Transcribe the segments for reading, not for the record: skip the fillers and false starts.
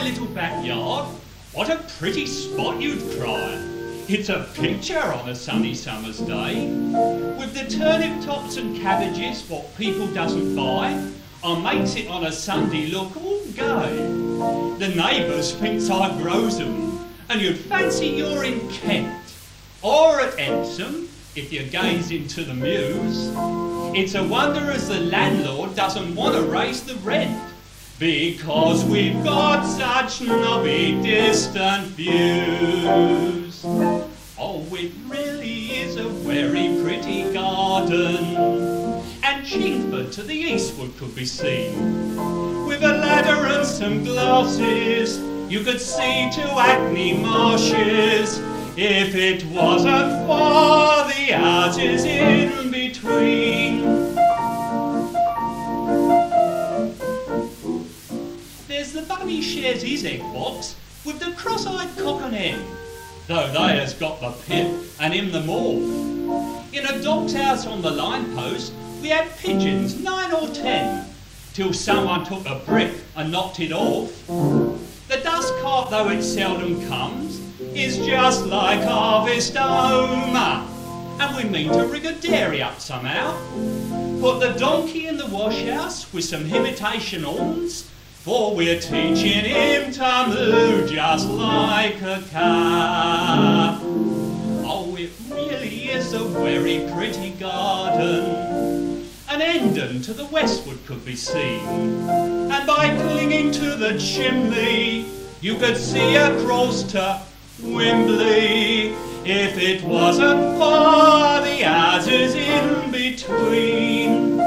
little backyard, what a pretty spot, you'd cry. It's a picture on a sunny summer's day. With the turnip tops and cabbages, what people doesn't buy, I makes it on a Sunday look all gay. The neighbours thinks I grows 'em, and you'd fancy you're in Kent, or at Epsom, if you gaze into the mews. It's a wonder as the landlord doesn't want to raise the rent, because we've got such knobby distant views. Oh, it really is a very pretty garden, and Chingford to the eastward could be seen. With a ladder and some glasses, you could see to Hackney Marshes, if it wasn't for the houses in between. There's the bunny shares his egg box with the cross-eyed cock and hen, though they has got the pip and him the morph. In a dog's house on the line post, we had pigeons, 9 or 10, till someone took a brick and knocked it off. The dust cart, though it seldom comes, is just like Harvest Homer, and we mean to rig a dairy up somehow. Put the donkey in the wash-house with some imitation horns, for we're teaching him to moo just like a calf. Oh, it really is a very pretty garden. An Endon to the westward could be seen, and by clinging to the chimney, you could see across to Wembley, if it wasn't for the houses in between.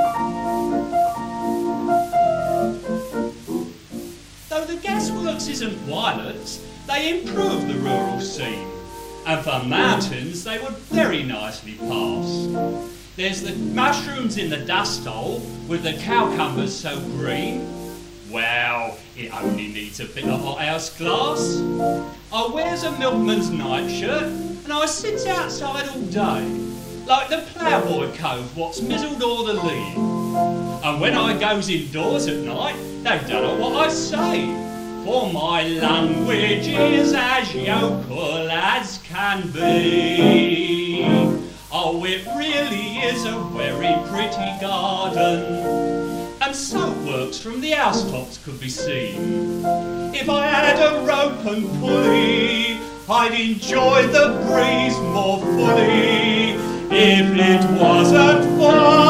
Though the gasworks isn't violets, they improve the rural scene, and for mountains they would very nicely pass. There's the mushrooms in the dust hole with the cowcumbers so green. Well, it only needs a bit of hothouse glass. I wears a milkman's nightshirt and I sits outside all day, like the ploughboy cove what's mizzled o'er the lea. And when I goes indoors at night, they don't know what I say, for my language is as yokel as can be. Oh, it really is a very pretty garden, and soap works from the housetops could be seen. If I had a rope and pulley, I'd enjoy the breeze more fully, if it wasn't for